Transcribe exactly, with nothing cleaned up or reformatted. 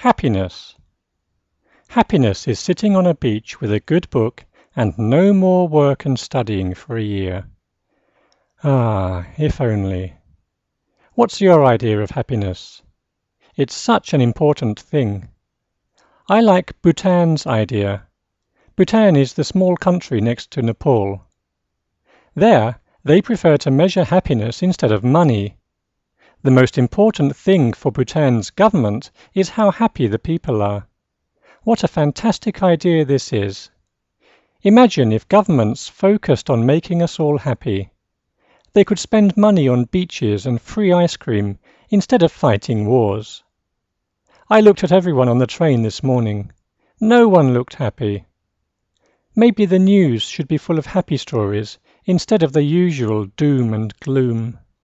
Happiness. Happiness is sitting on a beach with a good book and no more work and studying for a year. Ah, if only. What's your idea of happiness? It's such an important thing. I like Bhutan's idea. Bhutan is the small country next to Nepal. There, they prefer to measure happiness instead of money. The most important thing for Bhutan's government is how happy the people are. What a fantastic idea this is! Imagine if governments focused on making us all happy. They could spend money on beaches and free ice cream instead of fighting wars. I looked at everyone on the train this morning. No one looked happy. Maybe the news should be full of happy stories instead of the usual doom and gloom.